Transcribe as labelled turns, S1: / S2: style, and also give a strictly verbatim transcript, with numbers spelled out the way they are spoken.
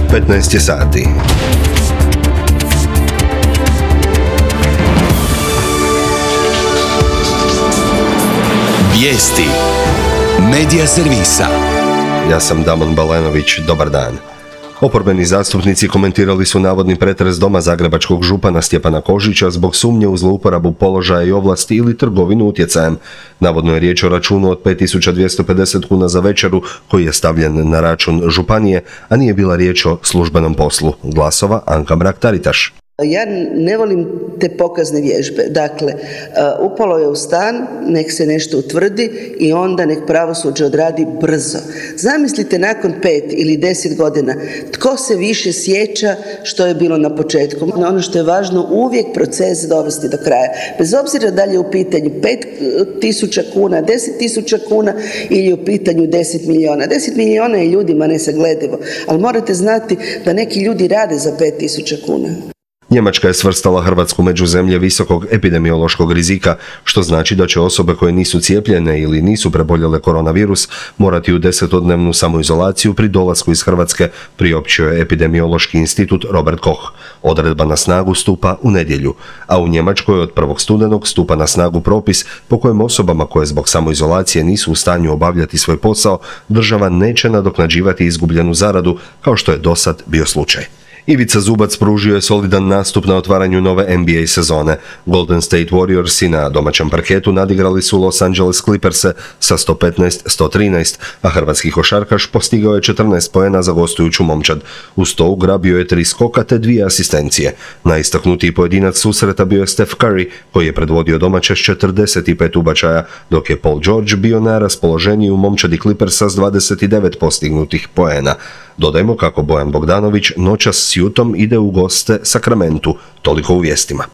S1: petnaest je sati.
S2: Vijesti Medija servisa.
S1: Ja sam Damon Balenović, dobar dan. Oporbeni zastupnici komentirali su navodni pretres doma zagrebačkog župana Stjepana Kožića zbog sumnje u zlouporabu položaja i ovlasti ili trgovinu utjecajem. Navodno je riječ o računu od pet tisuća dvjesto pedeset kuna za večeru koji je stavljen na račun županije, a nije bila riječ o službenom poslu. Glasova Anka Mrak-Taritaš.
S3: Ja ne volim te pokazne vježbe. Dakle, upalo je u stan, nek se nešto utvrdi i onda nek pravosuđe odradi brzo. Zamislite nakon pet ili deset godina, tko se više sjeća što je bilo na početku. Ono što je važno, uvijek proces dovesti do kraja. Bez obzira da li je u pitanju pet tisuća kuna, deset tisuća kuna ili je u pitanju deset milijuna. deset milijuna je ljudima nesagledivo, ali morate znati da neki ljudi rade za pet tisuća kuna.
S1: Njemačka je svrstala Hrvatsku među zemlje visokog epidemiološkog rizika, što znači da će osobe koje nisu cijepljene ili nisu preboljele koronavirus morati u desetodnevnu samoizolaciju pri dolasku iz Hrvatske, priopćio je epidemiološki institut Robert Koch. Odredba na snagu stupa u nedjelju, a u Njemačkoj od prvog studenog stupa na snagu propis po kojem osobama koje zbog samoizolacije nisu u stanju obavljati svoj posao, država neće nadoknađivati izgubljenu zaradu kao što je dosad bio slučaj. Ivica Zubac pružio je solidan nastup na otvaranju nove N B A sezone. Golden State Warriorsi na domaćem parketu nadigrali su Los Angeles Clipperse sa sto petnaest sto trinaest, a hrvatski košarkaš postigao je četrnaest poena za gostujuću momčad. Uz to ugrabio je tri skoka te dvije asistencije. Najistaknutiji pojedinac susreta bio je Steph Curry, koji je predvodio domaće s četrdeset pet ubačaja, dok je Paul George bio najraspoloženiji u momčadi Clippersa s dvadeset devet postignutih poena. Dodajmo kako Bojan Bogdanović noćas s Jutom ide u goste Sakramentu. Toliko u vijestima.